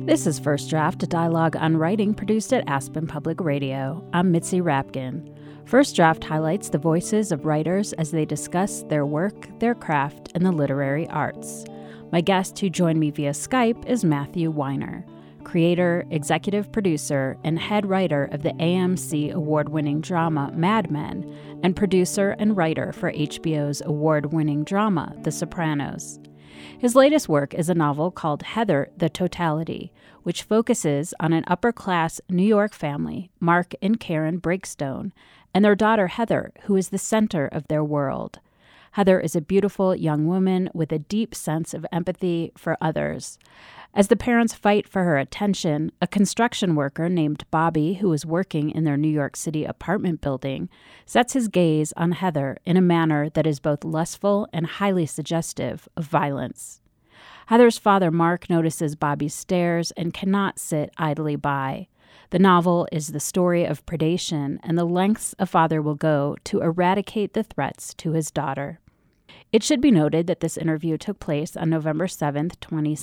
This is First Draft, a dialogue on writing produced at Aspen Public Radio. I'm Mitzi Rapkin. First Draft highlights the voices of writers as they discuss their work, their craft, and the literary arts. My guest who joined me via Skype is Matthew Weiner, creator, executive producer, and head writer of the AMC award-winning drama Mad Men, and producer and writer for HBO's award-winning drama The Sopranos. His latest work is a novel called Heather, the Totality, which focuses on an upper-class New York family, Mark and Karen Breakstone, and their daughter Heather, who is the center of their world. Heather is a beautiful young woman with a deep sense of empathy for others. As the parents fight for her attention, a construction worker named Bobby, who is working in their New York City apartment building, sets his gaze on Heather in a manner that is both lustful and highly suggestive of violence. Heather's father, Mark, notices Bobby's stares and cannot sit idly by. The novel is the story of predation and the lengths a father will go to eradicate the threats to his daughter. It should be noted that this interview took place on November 7th,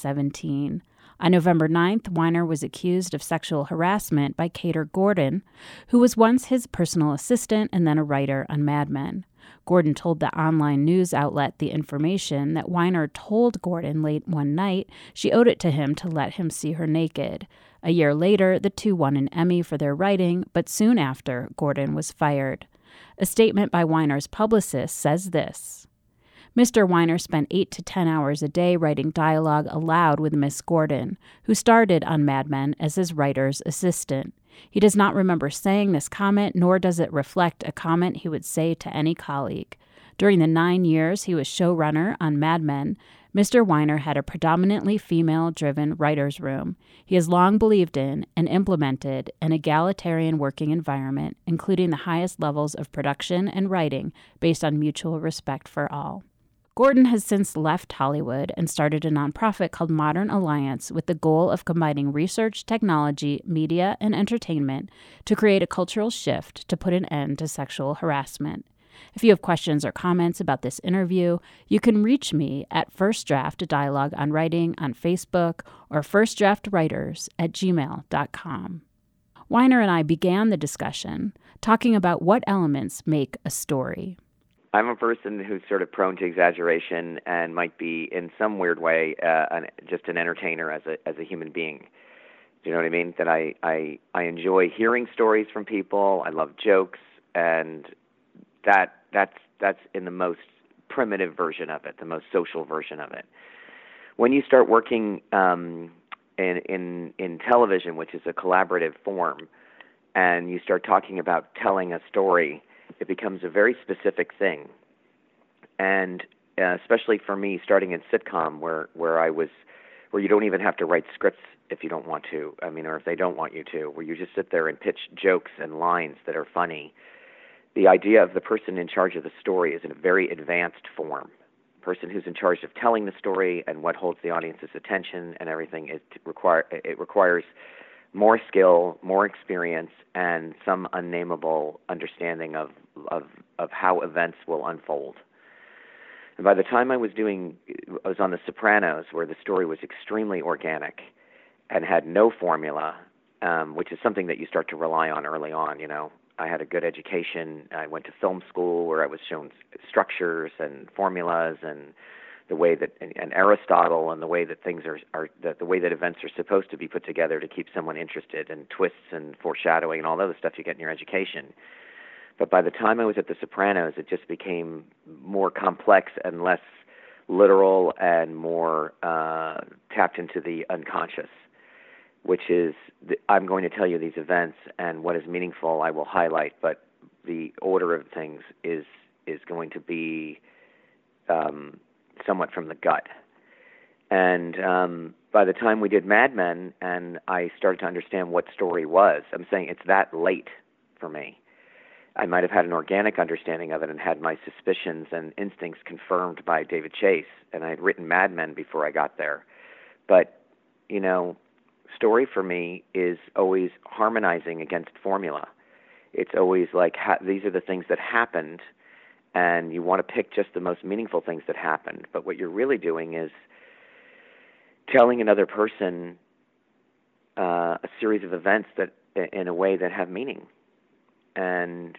2017. On November 9th, Weiner was accused of sexual harassment by Kater Gordon, who was once his personal assistant and then a writer on Mad Men. Gordon told the online news outlet The Information that Weiner told Gordon late one night she owed it to him to let him see her naked. A year later, the two won an Emmy for their writing, but soon after, Gordon was fired. A statement by Weiner's publicist says this: Mr. Weiner spent 8 to 10 hours a day writing dialogue aloud with Miss Gordon, who started on Mad Men as his writer's assistant. He does not remember saying this comment, nor does it reflect a comment he would say to any colleague. During the 9 years he was showrunner on Mad Men, Mr. Weiner had a predominantly female-driven writer's room. He has long believed in and implemented an egalitarian working environment, including the highest levels of production and writing based on mutual respect for all. Gordon has since left Hollywood and started a nonprofit called Modern Alliance with the goal of combining research, technology, media, and entertainment to create a cultural shift to put an end to sexual harassment. If you have questions or comments about this interview, you can reach me at First Draft, a dialogue on writing on Facebook, or firstdraftwriters@gmail.com. Weiner and I began the discussion talking about what elements make a story. I'm a person who's sort of prone to exaggeration and might be, in some weird way, just an entertainer as a human being. Do you know what I mean? That I enjoy hearing stories from people. I love jokes, and that's in the most primitive version of it, the most social version of it. When you start working in television, which is a collaborative form, and you start talking about telling a story, it becomes a very specific thing. And especially for me, starting in sitcom, where you don't even have to write scripts if you don't want to, or if they don't want you to, where you just sit there and pitch jokes and lines that are funny. The idea of the person in charge of the story is in a very advanced form. The person who's in charge of telling the story and what holds the audience's attention and everything, it requires more skill, more experience, and some unnameable understanding of how events will unfold. And by the time I was on The Sopranos, where the story was extremely organic and had no formula, which is something that you start to rely on early on. I had a good education. I went to film school where I was shown structures and formulas and the way that, and Aristotle, and the way that things the way that events are supposed to be put together to keep someone interested, and twists and foreshadowing and all the other stuff you get in your education. But by the time I was at The Sopranos, it just became more complex and less literal and more tapped into the unconscious, which is, I'm going to tell you these events, and what is meaningful I will highlight, but the order of things is going to be somewhat from the gut. And by the time we did Mad Men and I started to understand what story was, I'm saying it's that late for me. I might have had an organic understanding of it and had my suspicions and instincts confirmed by David Chase, and I had written Mad Men before I got there. But, story for me is always harmonizing against formula. It's always like, these are the things that happened, and you want to pick just the most meaningful things that happened. But what you're really doing is telling another person a series of events that, in a way, that have meaning. And,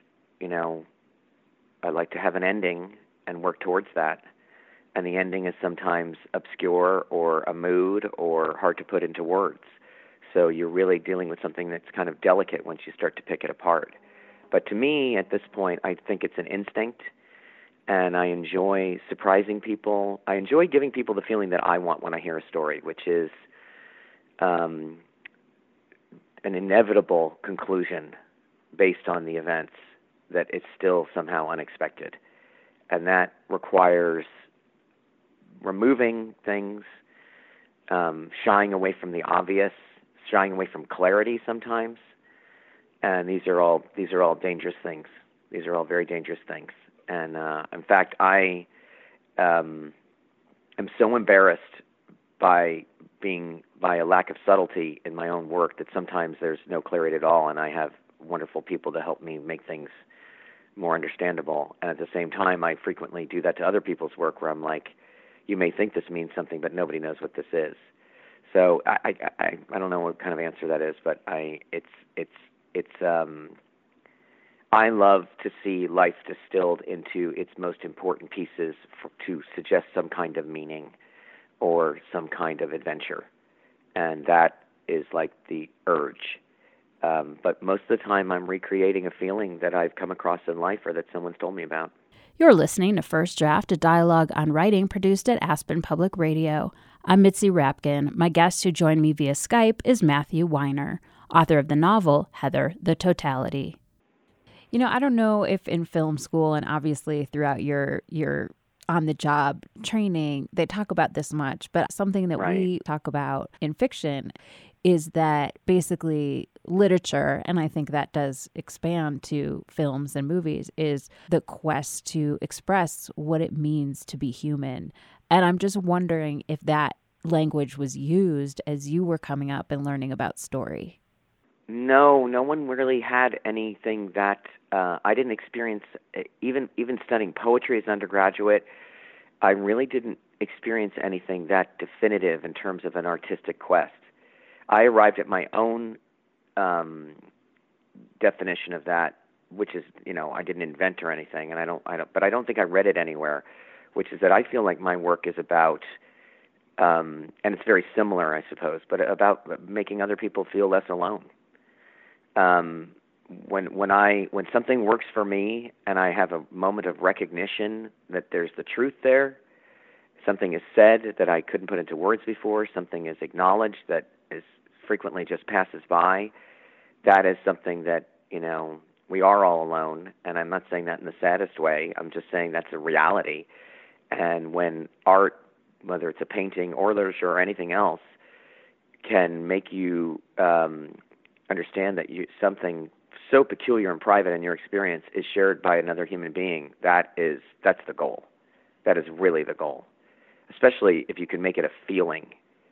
I like to have an ending and work towards that. And the ending is sometimes obscure or a mood or hard to put into words. So you're really dealing with something that's kind of delicate once you start to pick it apart. But to me, at this point, I think it's an instinct, and I enjoy surprising people. I enjoy giving people the feeling that I want when I hear a story, which is an inevitable conclusion based on the events that it's still somehow unexpected. And that requires removing things, shying away from the obvious, shying away from clarity sometimes. And these are all dangerous things. These are all very dangerous things. And in fact, I am so embarrassed by a lack of subtlety in my own work that sometimes there's no clarity at all, and I have wonderful people to help me make things more understandable. And at the same time, I frequently do that to other people's work, where I'm like, you may think this means something, but nobody knows what this is. So I don't know what kind of answer that is, but I love to see life distilled into its most important pieces to suggest some kind of meaning or some kind of adventure. And that is like the urge. But most of the time I'm recreating a feeling that I've come across in life or that someone's told me about. You're listening to First Draft, a dialogue on writing produced at Aspen Public Radio. I'm Mitzi Rapkin. My guest who joined me via Skype is Matthew Weiner, author of the novel Heather, the Totality. I don't know if in film school and obviously throughout your on-the-job training, they talk about this much, but something that we talk about in fiction is that basically literature, and I think that does expand to films and movies, is the quest to express what it means to be human. And I'm just wondering if that language was used as you were coming up and learning about story. No one really had anything that I didn't experience. Even studying poetry as an undergraduate, I really didn't experience anything that definitive in terms of an artistic quest. I arrived at my own definition of that, which is, I didn't invent or anything, and but I don't think I read it anywhere, which is that I feel like my work is about, and it's very similar, I suppose, but about making other people feel less alone. When something works for me and I have a moment of recognition that there's the truth there, something is said that I couldn't put into words before, something is acknowledged that is frequently just passes by, that is something that, we are all alone. And I'm not saying that in the saddest way. I'm just saying that's a reality. And when art, whether it's a painting or literature or anything else, can make you understand that something so peculiar and private in your experience is shared by another human being, that's the goal. That is really the goal, especially if you can make it a feeling,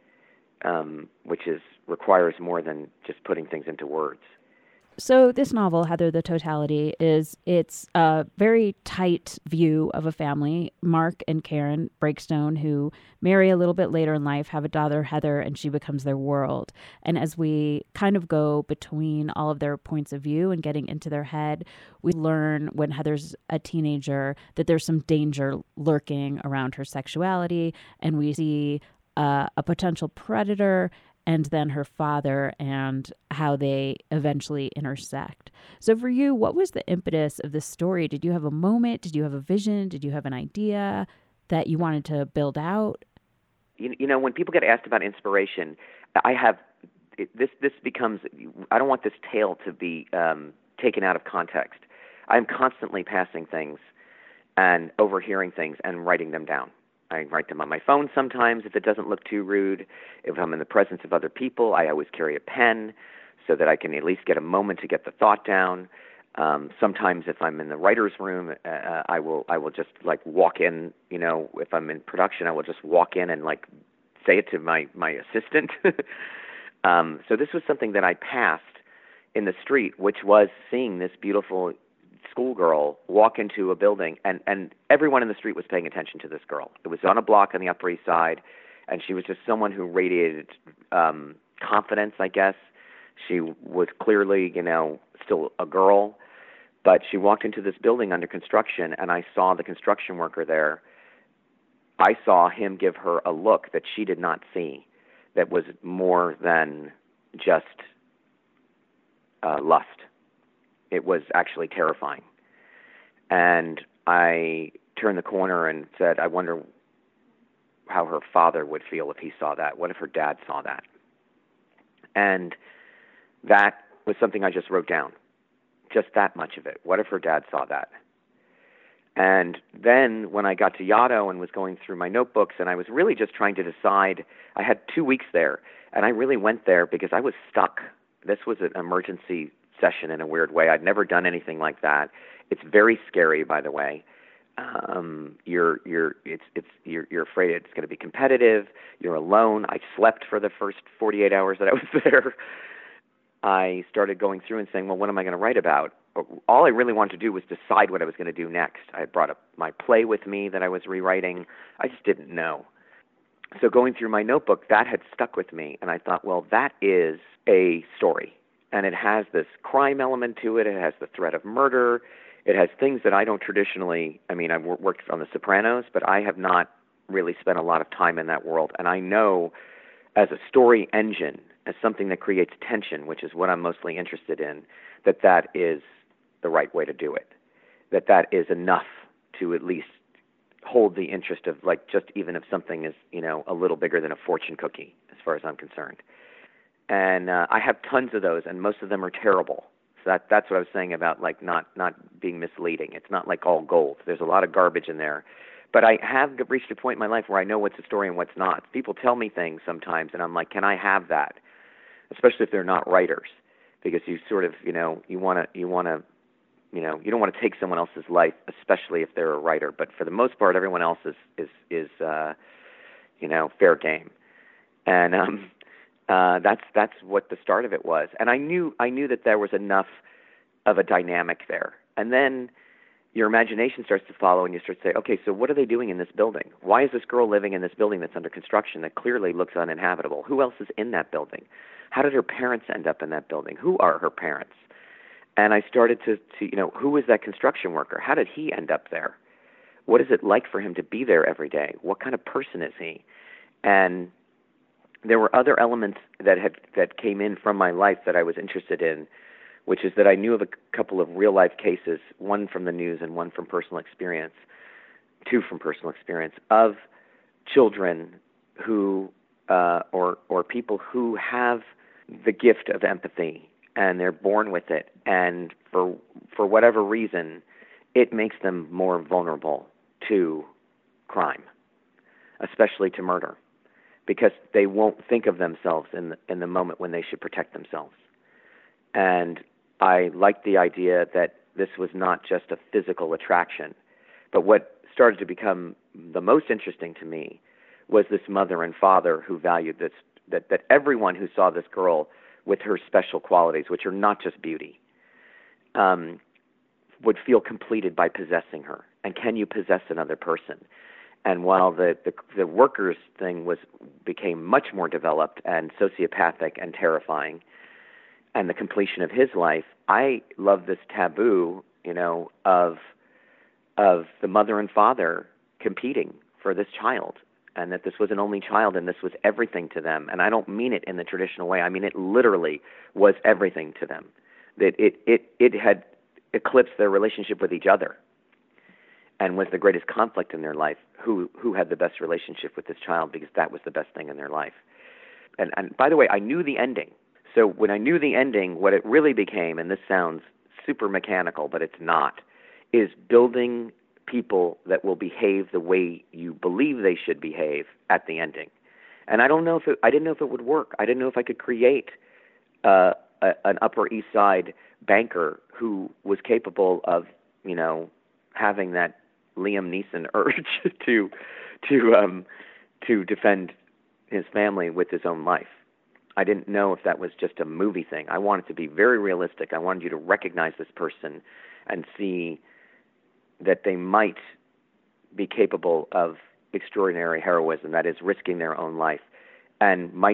which requires more than just putting things into words. So this novel, Heather, the Totality, it's a very tight view of a family. Mark and Karen Breakstone, who marry a little bit later in life, have a daughter, Heather, and she becomes their world. And as we kind of go between all of their points of view and getting into their head, we learn when Heather's a teenager that there's some danger lurking around her sexuality, and we see a potential predator and then her father and how they eventually intersect. So for you, what was the impetus of this story? Did you have a moment? Did you have a vision? Did you have an idea that you wanted to build out? When people get asked about inspiration, this becomes, I don't want this tale to be taken out of context. I'm constantly passing things and overhearing things and writing them down. I write them on my phone sometimes if it doesn't look too rude. If I'm in the presence of other people, I always carry a pen so that I can at least get a moment to get the thought down. Sometimes if I'm in the writer's room, I will just like walk in, if I'm in production, I will just walk in and like say it to my assistant. So this was something that I passed in the street, which was seeing this beautiful schoolgirl walk into a building, and everyone in the street was paying attention to this girl. It was on a block on the Upper East Side, and she was just someone who radiated confidence, I guess. She was clearly, still a girl, but she walked into this building under construction, and I saw the construction worker there. I saw him give her a look that she did not see, that was more than just lust. It was actually terrifying. And I turned the corner and said, I wonder how her father would feel if he saw that. What if her dad saw that? And that was something I just wrote down, just that much of it. What if her dad saw that? And then when I got to Yaddo and was going through my notebooks, and I was really just trying to decide, I had 2 weeks there, and I really went there because I was stuck. This was an emergency session in a weird way. I'd never done anything like that. It's very scary, by the way. You're afraid it's going to be competitive. You're alone. I slept for the first 48 hours that I was there. I started going through and saying, well, what am I going to write about? All I really wanted to do was decide what I was going to do next. I had brought up my play with me that I was rewriting. I just didn't know. So going through my notebook, that had stuck with me, and I thought, well, that is a story, and it has this crime element to it. It has the threat of murder. It has things that I don't traditionally, I've worked on The Sopranos, but I have not really spent a lot of time in that world, and I know as a story engine, as something that creates tension, which is what I'm mostly interested in, that is the right way to do it, that is enough to at least hold the interest of, like, just even if something is, a little bigger than a fortune cookie, as far as I'm concerned. And I have tons of those, and most of them are terrible. So that's what I was saying about, like, not being misleading. It's not like all gold. There's a lot of garbage in there. But I have reached a point in my life where I know what's a story and what's not. People tell me things sometimes, and I'm like, can I have that? Especially if they're not writers, because you sort of, you don't want to take someone else's life, especially if they're a writer. But for the most part, everyone else is fair game. And that's what the start of it was. And I knew that there was enough of a dynamic there. And then your imagination starts to follow, and you start to say, okay, so what are they doing in this building? Why is this girl living in this building that's under construction that clearly looks uninhabitable? Who else is in that building? How did her parents end up in that building? Who are her parents? And I started to who is that construction worker? How did he end up there? What is it like for him to be there every day? What kind of person is he? And there were other elements that came in from my life that I was interested in, which is that I knew of a couple of real-life cases, one from the news and one from personal experience, two from personal experience, of children who or people who have the gift of empathy, and they're born with it, and for whatever reason, it makes them more vulnerable to crime, especially to murder, because they won't think of themselves in the moment when they should protect themselves. And I liked the idea that this was not just a physical attraction, but what started to become the most interesting to me was this mother and father who valued this, that everyone who saw this girl with her special qualities, which are not just beauty, would feel completed by possessing her. And can you possess another person? And while the workers thing became much more developed and sociopathic and terrifying, and the completion of his life, I love this taboo, of the mother and father competing for this child, and that this was an only child, and this was everything to them. And I don't mean it in the traditional way. I mean it literally was everything to them. That it had eclipsed their relationship with each other, and was the greatest conflict in their life. Who had the best relationship with this child, because that was the best thing in their life. And by the way, I knew the ending. So when I knew the ending, what it really became, and this sounds super mechanical, but it's not, is building people that will behave the way you believe they should behave at the ending. And I didn't know if it would work. I didn't know if I could create an Upper East Side banker who was capable of, having that Liam Neeson urge to defend his family with his own life. I didn't know if that was just a movie thing. I wanted to be very realistic. I wanted you to recognize this person and see that they might be capable of extraordinary heroism, that is, risking their own life, and might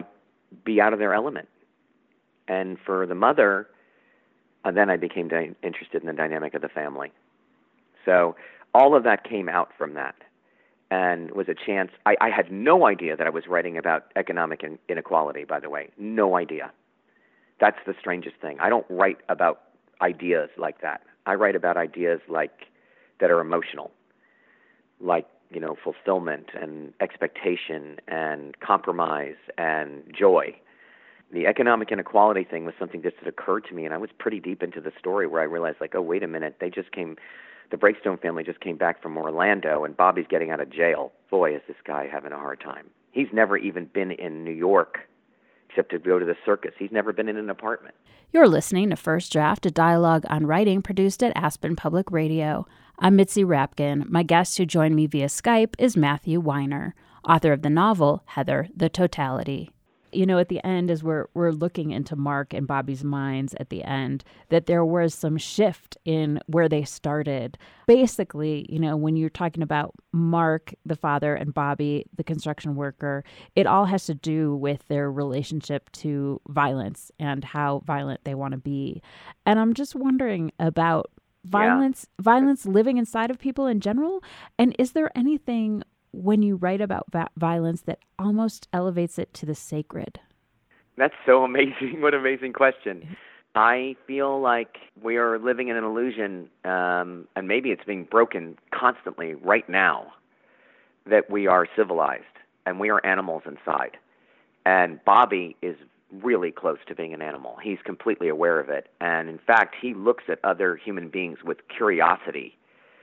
be out of their element. And for the mother, then I became interested in the dynamic of the family. So all of that came out from that, and was a chance. I had no idea that I was writing about economic inequality, by the way. No idea. That's the strangest thing. I don't write about ideas like that. I write about ideas that are emotional, like, fulfillment and expectation and compromise and joy. The economic inequality thing was something that occurred to me, and I was pretty deep into the story where I realized, oh, wait a minute, the Breakstone family just came back from Orlando, and Bobby's getting out of jail. Boy, is this guy having a hard time. He's never even been in New York except to go to the circus. He's never been in an apartment. You're listening to First Draft, a dialogue on writing produced at Aspen Public Radio. I'm Mitzi Rapkin. My guest who joined me via Skype is Matthew Weiner, author of the novel Heather, the Totality. At the end, as we're looking into Mark and Bobby's minds at the end, that there was some shift in where they started. Basically, when you're talking about Mark, the father, and Bobby, the construction worker, it all has to do with their relationship to violence and how violent they want to be. And I'm just wondering about violence living inside of people in general. And is there anything when you write about violence that almost elevates it to the sacred? That's so amazing. What an amazing question. I feel like we are living in an illusion, and maybe it's being broken constantly right now, that we are civilized and we are animals inside. And Bobby is really close to being an animal. He's completely aware of it. And in fact, he looks at other human beings with curiosity,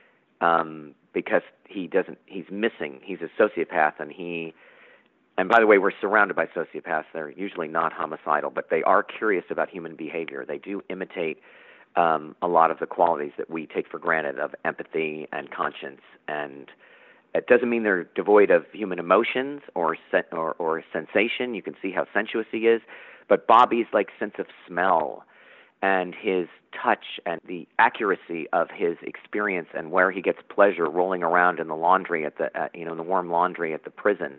because he's missing. He's a sociopath, and by the way, we're surrounded by sociopaths. They're usually not homicidal, but they are curious about human behavior. They do imitate a lot of the qualities that we take for granted of empathy and conscience. And it doesn't mean they're devoid of human emotions or sensation. You can see how sensuous he is. But Bobby's sense of smell and his touch and the accuracy of his experience and where he gets pleasure rolling around in the laundry in the warm laundry at the prison,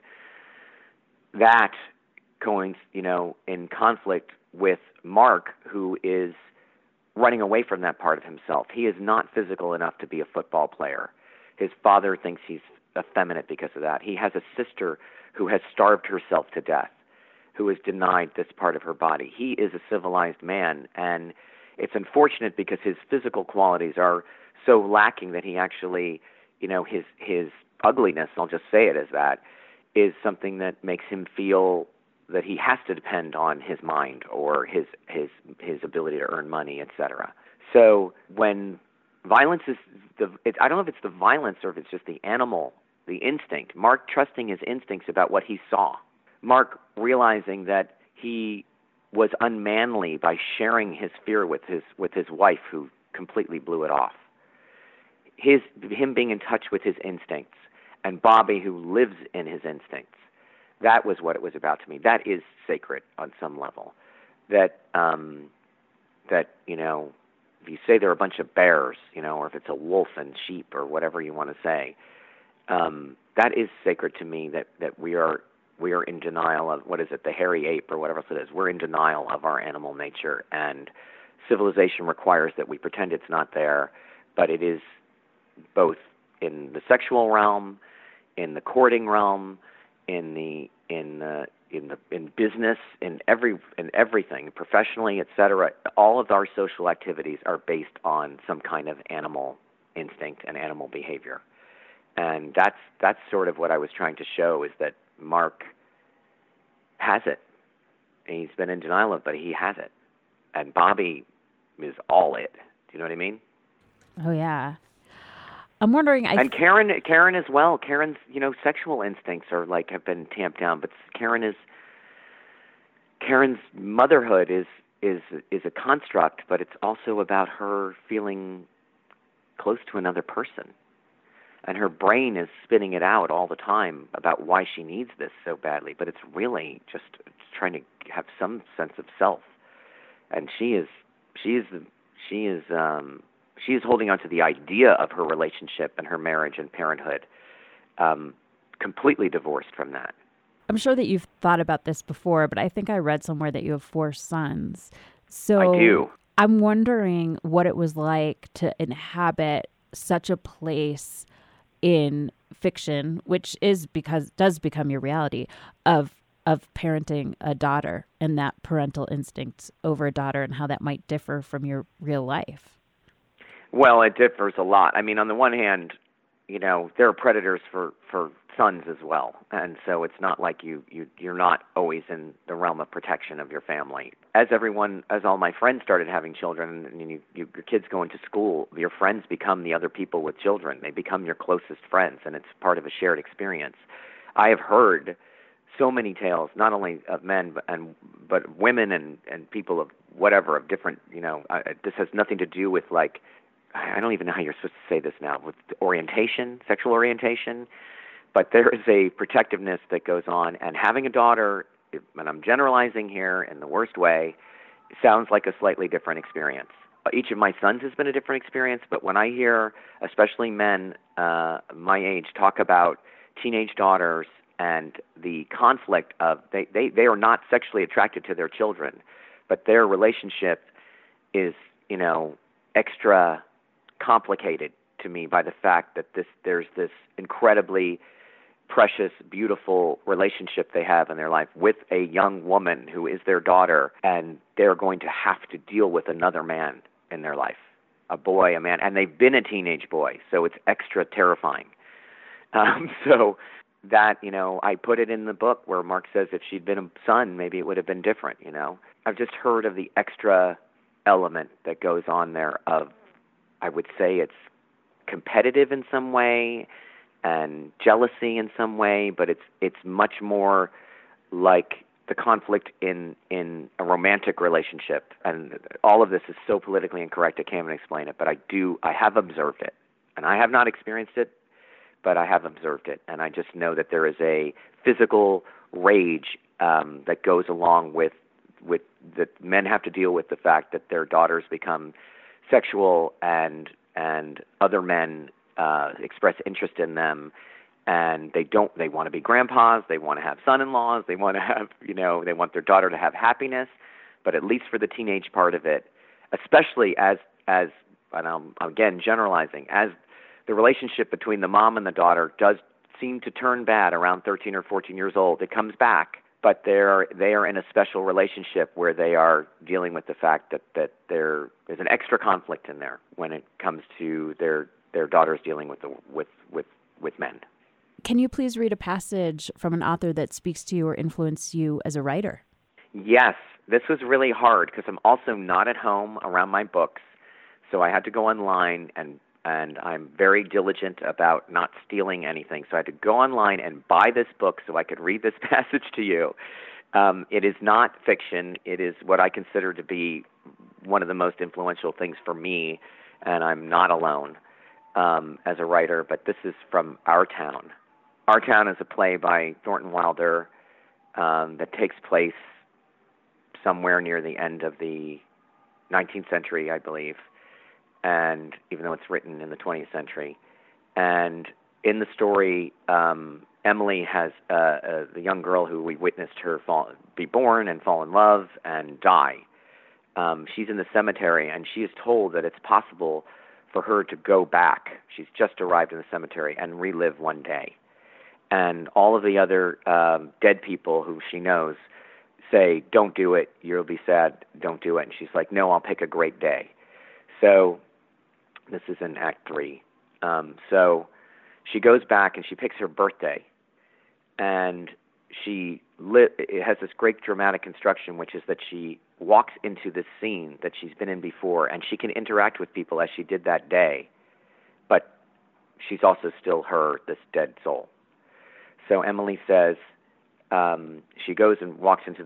that going, in conflict with Mark, who is running away from that part of himself. He is not physical enough to be a football player. His father thinks he's effeminate because of that. He has a sister who has starved herself to death, who is denied this part of her body. He is a civilized man, and it's unfortunate because his physical qualities are so lacking that he actually, his ugliness, I'll just say it as that, is something that makes him feel that he has to depend on his mind or his ability to earn money, etc. So when violence is I don't know if it's the violence or if it's just the animal, the instinct. Mark trusting his instincts about what he saw. Mark realizing that he was unmanly by sharing his fear with his wife, who completely blew it off. Him being in touch with his instincts, and Bobby, who lives in his instincts. That was what it was about to me. That is sacred on some level. That if you say there are a bunch of bears, or if it's a wolf and sheep or whatever you want to say, that is sacred to me. That we are in denial of, what is it, the hairy ape or whatever else it is. We're in denial of our animal nature, and civilization requires that we pretend it's not there, but it is both in the sexual realm, in the courting realm, in business, in everything, professionally, etc. All of our social activities are based on some kind of animal instinct and animal behavior, and that's sort of what I was trying to show, is that Mark has it. And he's been in denial of it, but he has it, and Bobby is all it. Do you know what I mean? Oh yeah. I'm wondering. And Karen as well. Karen's, sexual instincts are have been tamped down, but Karen's motherhood is a construct, but it's also about her feeling close to another person, and her brain is spinning it out all the time about why she needs this so badly. But it's really just trying to have some sense of self, and she is holding on to the idea of her relationship and her marriage and parenthood, completely divorced from that. I'm sure that you've thought about this before, but I think I read somewhere that you have 4 sons. I So do. I'm wondering what it was like to inhabit such a place in fiction, which is because does become your reality of parenting a daughter and that parental instinct over a daughter and how that might differ from your real life. Well, it differs a lot. I mean, on the one hand, there are predators for sons as well, and so it's not like you're not always in the realm of protection of your family. As all my friends started having children, and your kids go into school, your friends become the other people with children. They become your closest friends, and it's part of a shared experience. I have heard so many tales, not only of men but women and people of whatever, of different. This has nothing to do with, like, I don't even know how you're supposed to say this now, with orientation, sexual orientation, but there is a protectiveness that goes on. And having a daughter, and I'm generalizing here in the worst way, sounds like a slightly different experience. Each of my sons has been a different experience, but when I hear, especially men my age, talk about teenage daughters and the conflict of they are not sexually attracted to their children, but their relationship is, extra complicated to me by the fact that there's this incredibly precious, beautiful relationship they have in their life with a young woman who is their daughter, and they're going to have to deal with another man in their life, a boy, a man, and they've been a teenage boy, so it's extra terrifying. So that, I put it in the book where Mark says if she'd been a son, maybe it would have been different, I've just heard of the extra element that goes on there of, I would say it's competitive in some way and jealousy in some way, but it's much more like the conflict in a romantic relationship. And all of this is so politically incorrect I can't even explain it, but I have observed it. And I have not experienced it, but I have observed it. And I just know that there is a physical rage that goes along with that men have to deal with the fact that their daughters become sexual and other men express interest in them, and they want to be grandpas, they want to have son-in-laws, they want to have, they want their daughter to have happiness, but at least for the teenage part of it, especially as and I'm again generalizing, as the relationship between the mom and the daughter does seem to turn bad around 13 or 14 years old, it comes back. But they are in a special relationship where they are dealing with the fact that there is an extra conflict in there when it comes to their daughters dealing with men. Can you please read a passage from an author that speaks to you or influenced you as a writer? Yes, this was really hard because I'm also not at home around my books, so I had to go online and I'm very diligent about not stealing anything. So I had to go online and buy this book so I could read this passage to you. It is not fiction. It is what I consider to be one of the most influential things for me, and I'm not alone as a writer, but this is from Our Town. Our Town is a play by Thornton Wilder that takes place somewhere near the end of the 19th century, I believe, and even though it's written in the 20th century. And in the story, Emily has the young girl who we witnessed her be born and fall in love and die. She's in the cemetery, and she is told that it's possible for her to go back. She's just arrived in the cemetery and relive one day. And all of the other dead people who she knows say, don't do it, you'll be sad, don't do it. And she's like, no, I'll pick a great day. So this is in Act 3. So she goes back and she picks her birthday, and it has this great dramatic construction, which is that she walks into this scene that she's been in before, and she can interact with people as she did that day, but she's also still this dead soul. So Emily says she goes and walks into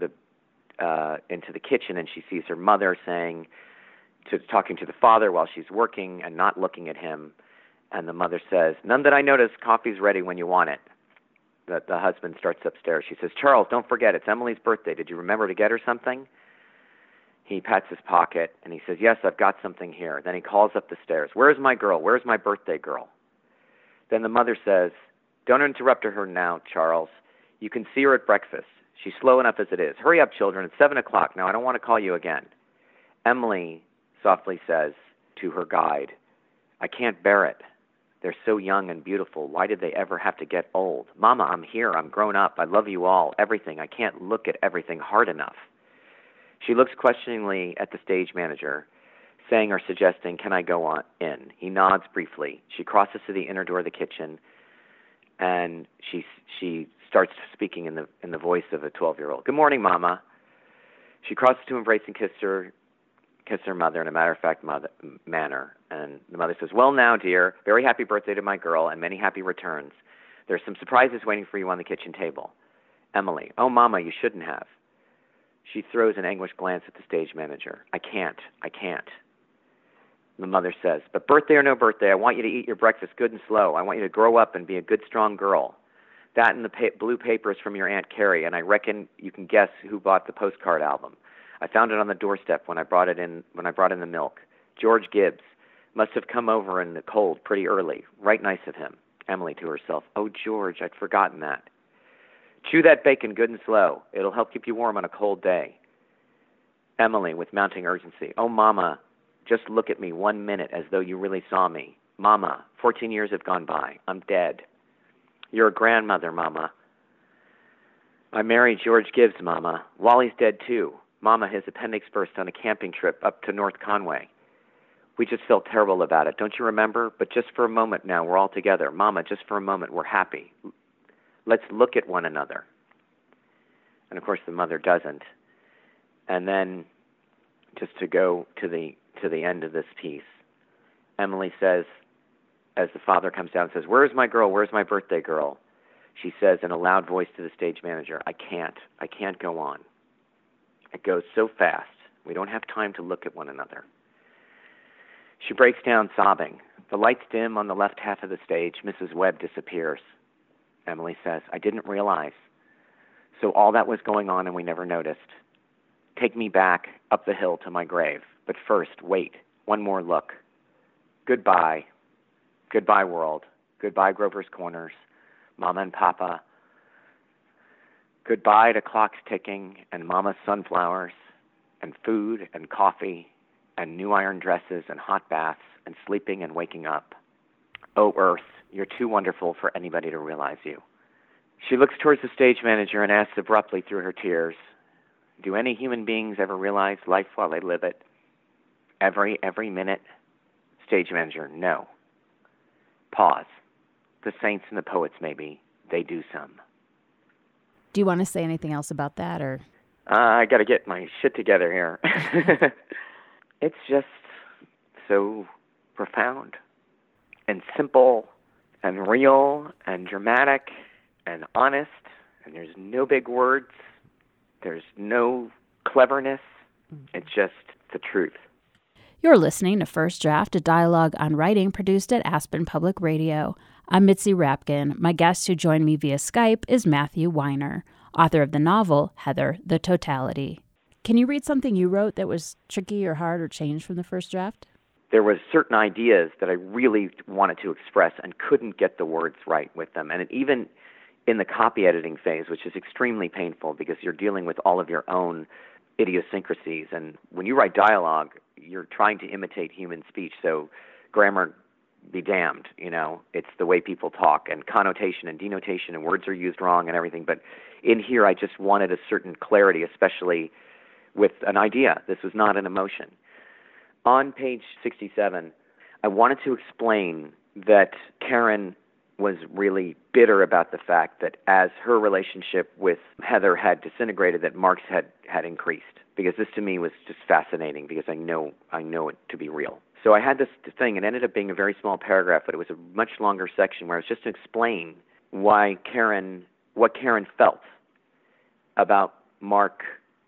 the kitchen, and she sees her mother talking to the father while she's working and not looking at him. And the mother says, none that I notice, coffee's ready when you want it. The husband starts upstairs. She says, Charles, don't forget, it's Emily's birthday. Did you remember to get her something? He pats his pocket and he says, yes, I've got something here. Then he calls up the stairs. Where's my girl? Where's my birthday girl? Then the mother says, don't interrupt her now, Charles. You can see her at breakfast. She's slow enough as it is. Hurry up, children. It's 7 o'clock now. I don't want to call you again. Emily softly says to her guide, I can't bear it. They're so young and beautiful. Why did they ever have to get old? Mama, I'm here. I'm grown up. I love you all. Everything. I can't look at everything hard enough. She looks questioningly at the stage manager, saying or suggesting, can I go on in? He nods briefly. She crosses to the inner door of the kitchen, and she starts speaking in the voice of a 12-year-old. Good morning, Mama. She crosses to embrace and kiss her mother in a matter-of-fact manner. And the mother says, well, now, dear, very happy birthday to my girl and many happy returns. There's some surprises waiting for you on the kitchen table. Emily, oh, Mama, you shouldn't have. She throws an anguished glance at the stage manager. I can't. The mother says, but birthday or no birthday, I want you to eat your breakfast good and slow. I want you to grow up and be a good, strong girl. That and the blue papers from your Aunt Carrie, and I reckon you can guess who bought the postcard album. I found it on the doorstep when I brought in the milk. George Gibbs must have come over in the cold pretty early. Right nice of him. Emily to herself, oh, George, I'd forgotten that. Chew that bacon good and slow. It'll help keep you warm on a cold day. Emily with mounting urgency, oh, Mama, just look at me 1 minute as though you really saw me. Mama, 14 years have gone by. I'm dead. You're a grandmother, Mama. I married George Gibbs, Mama. Wally's dead, too. Mama, his appendix burst on a camping trip up to North Conway. We just felt terrible about it. Don't you remember? But just for a moment now, we're all together. Mama, just for a moment, we're happy. Let's look at one another. And, of course, the mother doesn't. And then, just to go to the end of this piece, Emily says, as the father comes down and says, where's my girl? Where's my birthday girl? She says in a loud voice to the stage manager, I can't go on. It goes so fast. We don't have time to look at one another. She breaks down sobbing. The lights dim on the left half of the stage. Mrs. Webb disappears. Emily says, I didn't realize. So all that was going on and we never noticed. Take me back up the hill to my grave. But first, wait. One more look. Goodbye. Goodbye, world. Goodbye, Grover's Corners. Mama and Papa. Goodbye to clocks ticking and Mama's sunflowers and food and coffee and new iron dresses and hot baths and sleeping and waking up. Oh, Earth, you're too wonderful for anybody to realize you. She looks towards the stage manager and asks abruptly through her tears, do any human beings ever realize life while they live it? Every minute? Stage manager, no. Pause. The saints and the poets, maybe, they do some. Do you want to say anything else about that, or? I got to get my shit together here. It's just so profound and simple and real and dramatic and honest, and there's no big words. There's no cleverness. It's just the truth. You're listening to First Draft, a dialogue on writing produced at Aspen Public Radio. I'm Mitzi Rapkin. My guest who joined me via Skype is Matthew Weiner, author of the novel, Heather, the Totality. Can you read something you wrote that was tricky or hard or changed from the first draft? There was certain ideas that I really wanted to express and couldn't get the words right with them. And even in the copy editing phase, which is extremely painful because you're dealing with all of your own idiosyncrasies. And when you write dialogue, you're trying to imitate human speech. So grammar be damned, it's the way people talk and connotation and denotation and words are used wrong and everything. But in here, I just wanted a certain clarity, especially with an idea. This was not an emotion. On page 67, I wanted to explain that Karen was really bitter about the fact that as her relationship with Heather had disintegrated, that Mark's had increased. Because this to me was just fascinating because I know it to be real. So I had this thing. It ended up being a very small paragraph, but it was a much longer section where it was just to explain what Karen felt about Mark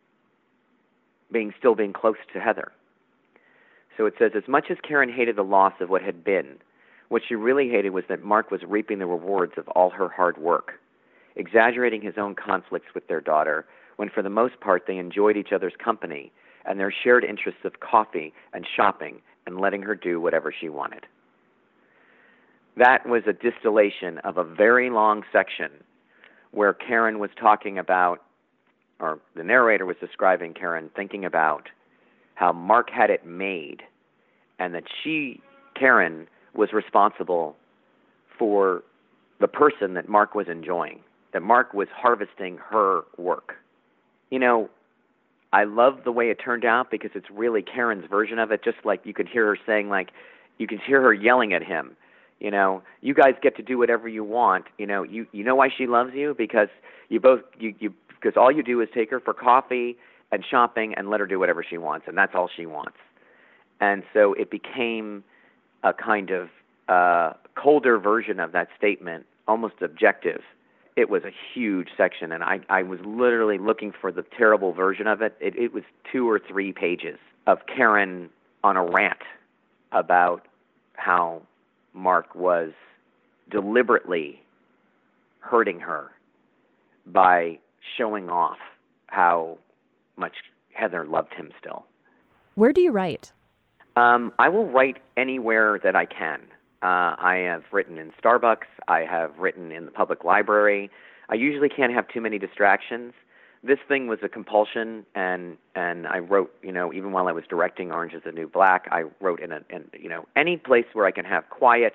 still being close to Heather. So it says, as much as Karen hated the loss of what had been, what she really hated was that Mark was reaping the rewards of all her hard work, exaggerating his own conflicts with their daughter, when for the most part they enjoyed each other's company and their shared interests of coffee and shopping and letting her do whatever she wanted. That was a distillation of a very long section where Karen was talking about, or the narrator was describing Karen thinking about how Mark had it made, and that Karen, was responsible for the person that Mark was enjoying, that Mark was harvesting her work. You know, I love the way it turned out because it's really Karen's version of it, just like you could hear her saying, like, you could hear her yelling at him, you know, you guys get to do whatever you want. You know, you know why she loves you? Because because all you do is take her for coffee and shopping and let her do whatever she wants, and that's all she wants. And so it became a kind of colder version of that statement, almost objective. It was a huge section, and I was literally looking for the terrible version of it. It was 2 or 3 pages of Karen on a rant about how Mark was deliberately hurting her by showing off how much Heather loved him still. Where do you write? I will write anywhere that I can. I have written in Starbucks. I have written in the public library. I usually can't have too many distractions. This thing was a compulsion, and I wrote, you know, even while I was directing Orange is the New Black, I wrote in any place where I can have quiet.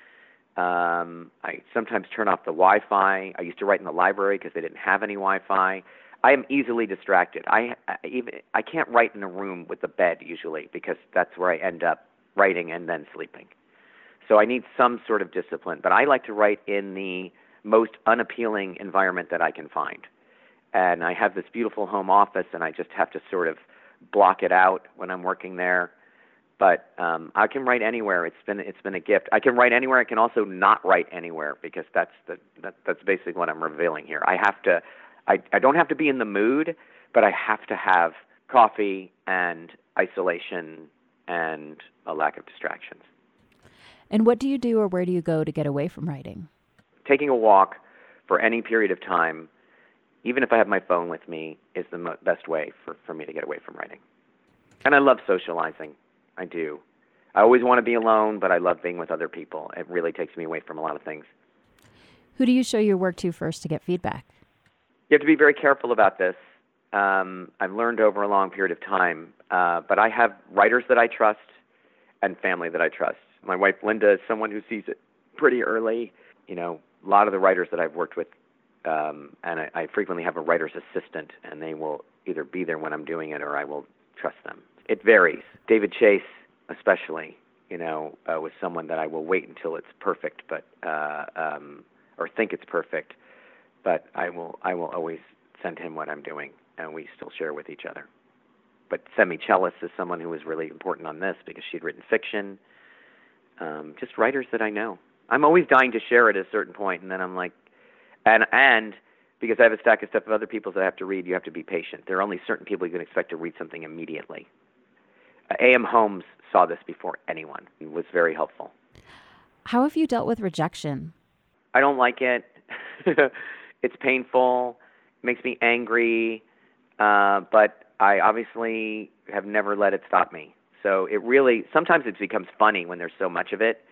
I sometimes turn off the Wi-Fi. I used to write in the library because they didn't have any Wi-Fi. I am easily distracted. I can't write in a room with a bed usually because that's where I end up writing and then sleeping. So I need some sort of discipline. But I like to write in the most unappealing environment that I can find. And I have this beautiful home office, and I just have to sort of block it out when I'm working there. But I can write anywhere. It's been a gift. I can write anywhere. I can also not write anywhere because that's basically what I'm revealing here. I don't have to be in the mood, but I have to have coffee and isolation and a lack of distractions. And what do you do or where do you go to get away from writing? Taking a walk for any period of time, even if I have my phone with me, is the best way for me to get away from writing. And I love socializing. I do. I always want to be alone, but I love being with other people. It really takes me away from a lot of things. Who do you show your work to first to get feedback? You have to be very careful about this. I've learned over a long period of time, but I have writers that I trust and family that I trust. My wife, Linda, is someone who sees it pretty early. You know, a lot of the writers that I've worked with, and I frequently have a writer's assistant, and they will either be there when I'm doing it or I will trust them. It varies. David Chase, especially, was someone that I will wait until it's perfect, but or think it's perfect, but I will always send him what I'm doing, and we still share with each other. But Semi Chellis is someone who was really important on this because she'd written fiction. Just writers that I know. I'm always dying to share it at a certain point, and then I'm like, and because I have a stack of stuff of other people's that I have to read, you have to be patient. There are only certain people you can expect to read something immediately. A.M. Holmes saw this before anyone. It was very helpful. How have you dealt with rejection? I don't like it. It's painful. It makes me angry. But I obviously have never let it stop me. So it really, sometimes it becomes funny when there's so much of it.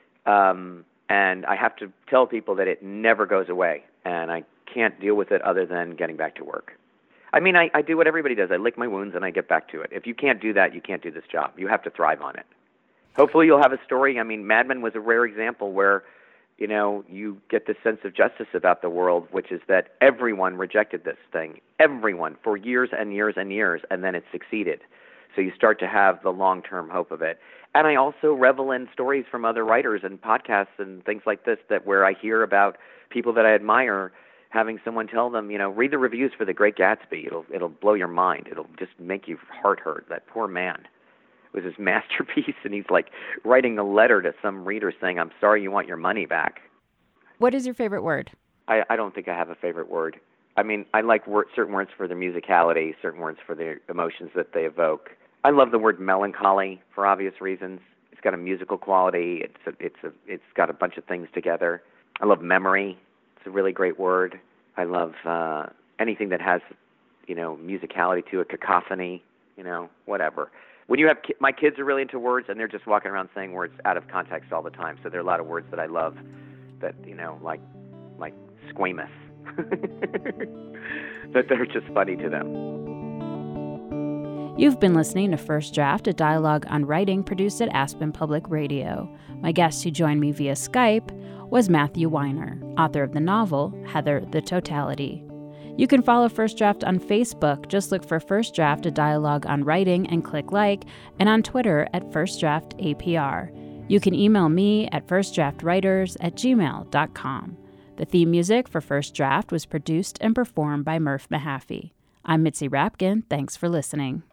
And I have to tell people that it never goes away. And I can't deal with it other than getting back to work. I mean, I do what everybody does. I lick my wounds and I get back to it. If you can't do that, you can't do this job. You have to thrive on it. Hopefully you'll have a story. I mean, Mad Men was a rare example where, you get this sense of justice about the world, which is that everyone rejected this thing. Everyone, for years and years and years, and then it succeeded. So you start to have the long-term hope of it. And I also revel in stories from other writers and podcasts and things like this where I hear about people that I admire having someone tell them, read the reviews for The Great Gatsby. It'll blow your mind. It'll just make you heart hurt. That poor man. It was his masterpiece, and he's like writing a letter to some reader saying, I'm sorry you want your money back. What is your favorite word? I don't think I have a favorite word. I mean, I like certain words for their musicality, certain words for the emotions that they evoke. I love the word melancholy for obvious reasons. It's got a musical quality. It's got a bunch of things together. I love memory. It's a really great word. I love anything that has, musicality to it, cacophony, whatever. When you have my kids are really into words, and they're just walking around saying words out of context all the time. So there are a lot of words that I love that, like squamous. that they're just funny to them. You've been listening to First Draft, a dialogue on writing produced at Aspen Public Radio. My guest who joined me via Skype was Matthew Weiner, author of the novel Heather the Totality. You can follow First Draft on Facebook. Just look for First Draft, a dialogue on writing, and click like, and on Twitter at First Draft APR. You can email me at firstdraftwriters@gmail.com. The theme music for First Draft was produced and performed by Murph Mahaffey. I'm Mitzi Rapkin. Thanks for listening.